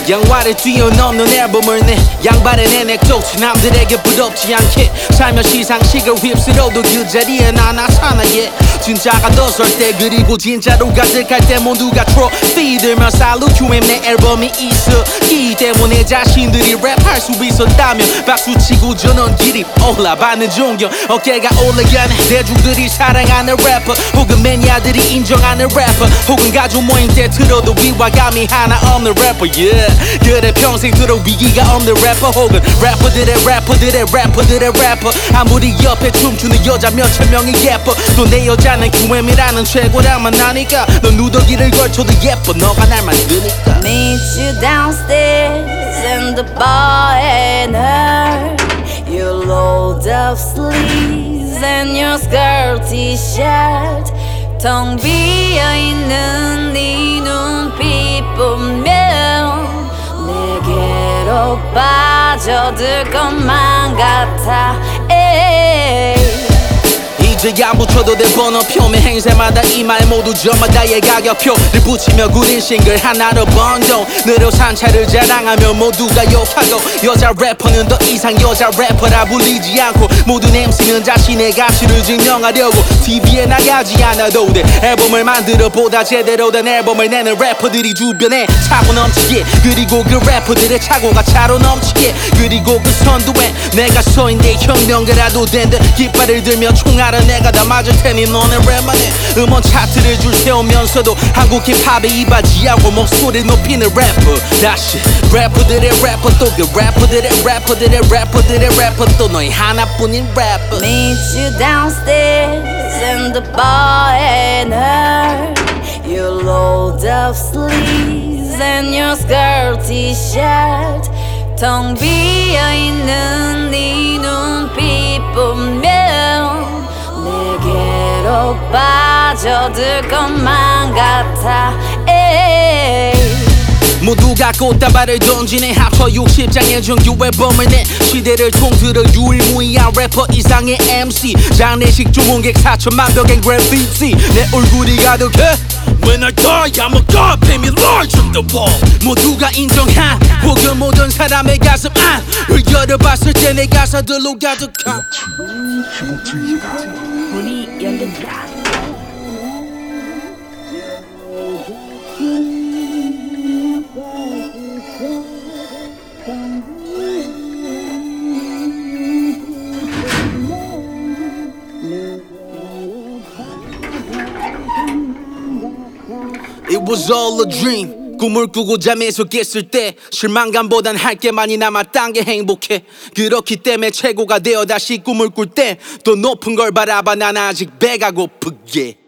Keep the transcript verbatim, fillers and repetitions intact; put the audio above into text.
양화를 뛰어넘는 앨범을 내 양발에 내넥도치 남들에게 부럽지 않게 살며 시상식을 휩쓸어도 그 자리에 나 나타나 yeah. 진짜가 떴을 때 그리고 진짜로 가득할 때 모두가 트로피 들며 살루큐엠 내 앨범이 있었기 때문에 자신들이 랩할 수 있었다면 박수치고 저는 길이 올라받는 존경 어깨가 올라가는 대중들이 사랑하는 래퍼 혹은 매니아들이 인정하는 래퍼 혹은 가족 모임 때 들어도 위화감이 하나 없는 래퍼 yeah. 그래 평생 들어 위기가 없는 래퍼 혹은 래퍼들의 래퍼들의 래퍼들의 래퍼 아무리 옆에 춤추는 여자 몇천 명이 예뻐 또 내 여자는 큐엠이라는 최고랑만 나니까 넌 누더기를 걸쳐도 예뻐 너가 날 만드니까 Meet you downstairs in the bar and her Your rolled up sleeves and your skirt t-shirt 텅 비어있는 네 눈빛 보면 내게로 빠져들 것만 같아 에이. 이제야 묻혀도 될 번호표 매 행사마다 이 말 모두 저마다의 가격표를 붙이며 구린 싱글 하나로 번동 느려 산차를 자랑하며 모두가 욕하고 여자 래퍼는 더 이상 여자 래퍼라 불리지 않고 모든 엠씨는 자신의 가치를 증명하려고 티비에 나가지 않아도 돼 앨범을 만들어 보다 제대로 된 앨범을 내는 래퍼들이 주변에 차고 넘치게 그리고 그 래퍼들의 차고가 차로 넘치게 그리고 그 선두에 내가 서인데 혁명가라도 된 듯 깃발을 들며 총알을 내가 다 맞을 테니 너네 랩만해 음원 차트를 줄 세우면서도 한국 힙합에 이바지하고 목소리 높이는 래퍼 다시 래퍼들의 래퍼 또 그 래퍼들의 래퍼들의 래퍼들의 래퍼 또 너희 하나뿐인 래퍼 Meet you downstairs in the bar and her Your rolled up sleeves and your skirt t-shirt 텅 비어있는 네 눈빛 보면 내게로 빠져들 것만 같아 에이. 모두가 꽃다발을 던지네 합쳐 육십 장의 정규 앨범을 내 시대를 통틀어 유일무이한 래퍼 이상의 엠씨 장례식 주문객 사천만 벽엔 그래피티 내 얼굴이 가득해 When I die I'm a god pay me large on the wall 모두가 인정한 혹은 모든 사람의 가슴 안을 열어봤을 때 내 가사들로 가득한 문이 열린다 It was all a dream 꿈을 꾸고 잠에서 깼을 때 실망감보단 할 게 많이 남았단 게 행복해 그렇기 때문에 최고가 되어 다시 꿈을 꿀 때 더 높은 걸 바라봐 난 아직 배가 고프게